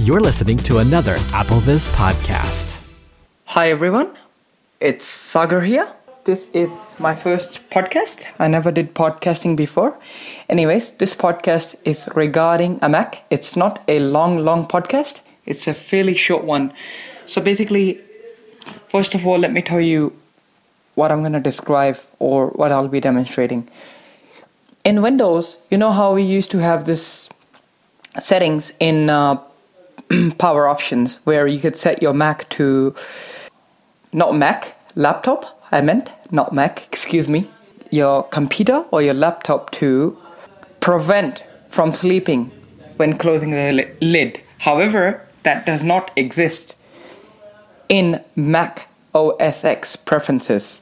You're listening to another AppleVis podcast. Hi everyone, it's Sagar here. This is my first podcast. I never did podcasting before. Anyways, this podcast is regarding a Mac. It's not a long podcast. It's a fairly short one. So basically, first of all, let me tell you what I'm going to describe or what I'll be demonstrating. In Windows, you know how we used to have this settings in power options where you could set your Mac to, laptop, your computer or your laptop to prevent from sleeping when closing the lid. However, that does not exist in Mac OS X preferences.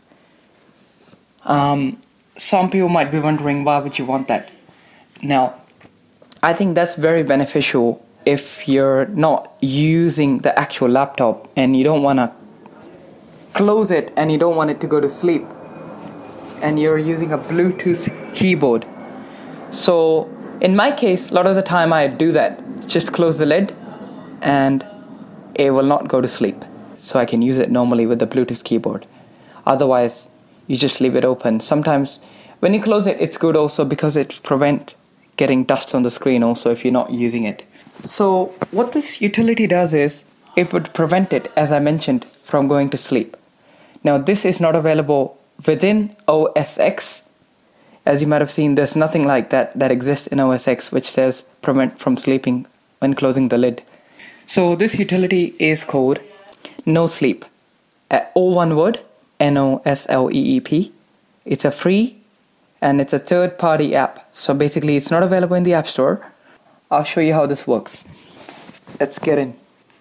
Some people might be wondering, why would you want that? Now, I think that's very beneficial if you're not using the actual laptop and you don't want to close it and you don't want it to go to sleep and you're using a Bluetooth keyboard. So in my case, a lot of the time I do that. Just close the lid and it will not go to sleep. So I can use it normally with the Bluetooth keyboard. Otherwise, you just leave it open. Sometimes when you close it, it's good also because it prevents getting dust on the screen also if you're not using it. So what this utility does is it would prevent it, as I mentioned, from going to sleep. Now this is not available within OS X. As you might have seen, there's nothing like that exists in OS X which says prevent from sleeping when closing the lid. So this utility is called No Sleep. All one word, NOSLEEP. It's a free and it's a third-party app. So basically it's not available in the App Store. I'll show you how this works. Let's get in.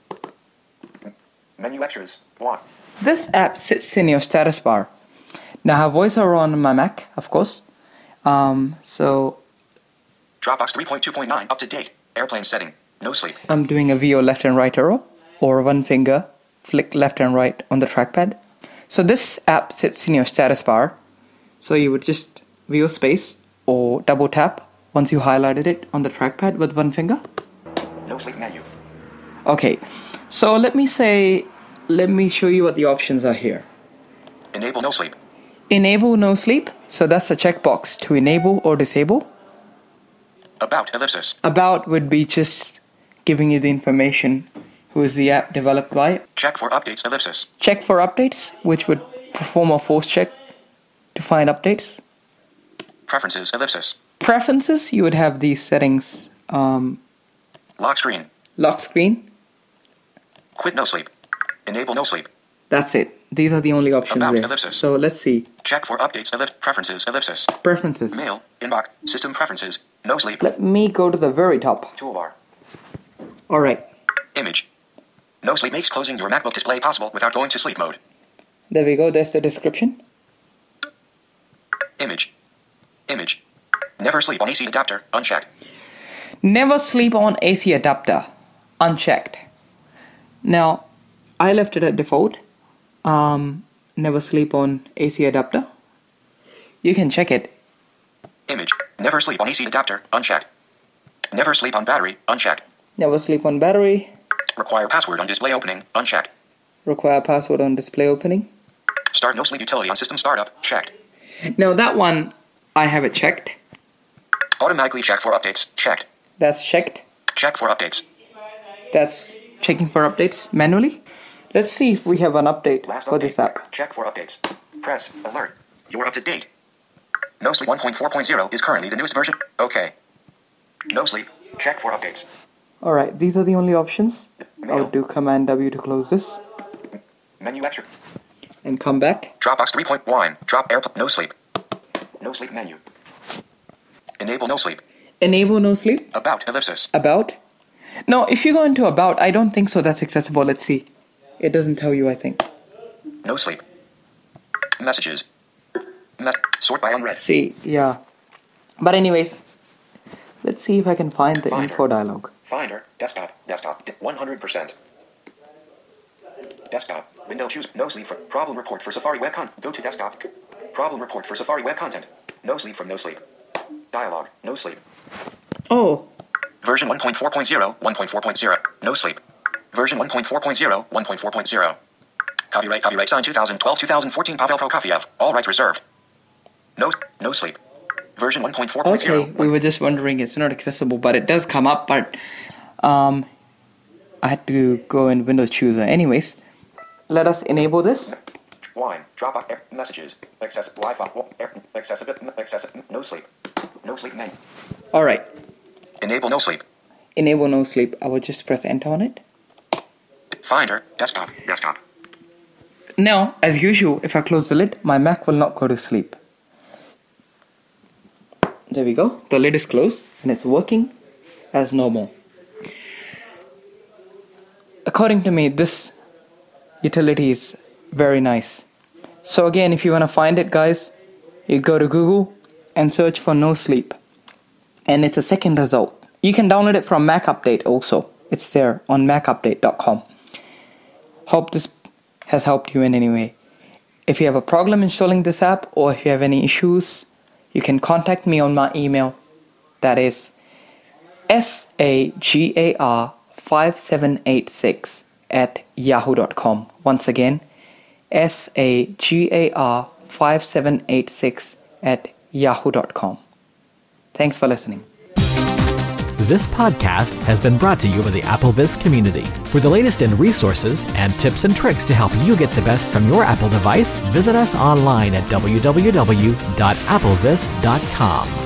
Menu extras. 1. This app sits in your status bar. Now I have VoiceOver on my Mac, of course. So Dropbox 3.2.9 up to date. Airplane setting. No sleep. I'm doing a VO left and right arrow or one finger flick left and right on the trackpad. So this app sits in your status bar. So you would just VO space or double tap once you highlighted it on the trackpad with one finger. No sleep menu. Okay, so let me show you what the options are here. Enable no sleep. Enable no sleep. So that's a checkbox to enable or disable. About ellipsis. About would be just giving you the information who is the app developed by. Check for updates ellipsis. Check for updates, which would perform a force check to find updates. Preferences ellipsis. Preferences, you would have these settings. Lock screen. Lock screen. Quit no sleep. Enable no sleep. That's it. These are the only options About there. ellipsis. So let's see. Check for updates preferences ellipsis. Preferences. Mail. Inbox. System preferences. No sleep. Let me go to the very top. Toolbar. Alright. Image. No sleep makes closing your MacBook display possible without going to sleep mode. There we go. There's the description. Image. Never sleep on AC adapter. Unchecked. Never sleep on AC adapter. Unchecked. Now, I left it at default. Never sleep on AC adapter. You can check it. Image. Never sleep on AC adapter. Unchecked. Never sleep on battery. Unchecked. Never sleep on battery. Require password on display opening. Unchecked. Require password on display opening. Start no sleep utility on system startup. Checked. Now that one, I have it checked. Automatically check for updates. Checked. That's checked. Check for updates. That's checking for updates manually. Let's see if we have an update Last for update. this app. Check for updates. Press alert. You're up to date. No Sleep 1.4.0 is currently the newest version. Okay. No Sleep. Check for updates. Alright, these are the only options. Mail. I'll do Command W to close this. Menu extra. And come back. Dropbox 3.1. Drop AirPlay. No Sleep. No Sleep menu. Enable no sleep. Enable no sleep. About ellipsis. About. No, if you go into about, I don't think so that's accessible. Let's see. It doesn't tell you, I think. No sleep. Messages. Sort by unread. See, yeah. But anyways, let's see if I can find the Finder. info dialog. Finder. Desktop. 100%. Desktop. Window choose. No sleep for problem report for Safari web content. Go to desktop. Problem report for Safari web content. No sleep from no sleep. Dialog. No sleep. Oh, Version 1.4.0, 1.4.0. No sleep. Version 1.4.0, 1.4.0. Copyright signed 2012-2014 Pavel Prokofiev. All rights reserved. No sleep. Version 1.4.0. Okay, we were just wondering it's not accessible, but it does come up, but I had to go in Windows Chooser. Anyways, let us enable this. Wine. Drop messages. Access Wi-Fi. No sleep. No sleep name. Alright. Enable no sleep. Enable no sleep. I will just press enter on it. Finder. Desktop. Desktop. Now, as usual, if I close the lid, my Mac will not go to sleep. There we go. The lid is closed and it's working as normal. According to me, this utility is very nice. So again, if you want to find it, guys, you go to Google and search for no sleep. And it's a second result. You can download it from Mac Update also. It's there on macupdate.com. Hope this has helped you in any way. If you have a problem installing this app or if you have any issues, you can contact me on my email. That is sagar5786@yahoo.com. Once again, sagar5786@yahoo.com. Thanks for listening. This podcast has been brought to you by the AppleVis community. For the latest in resources and tips and tricks to help you get the best from your Apple device, visit us online at www.applevis.com.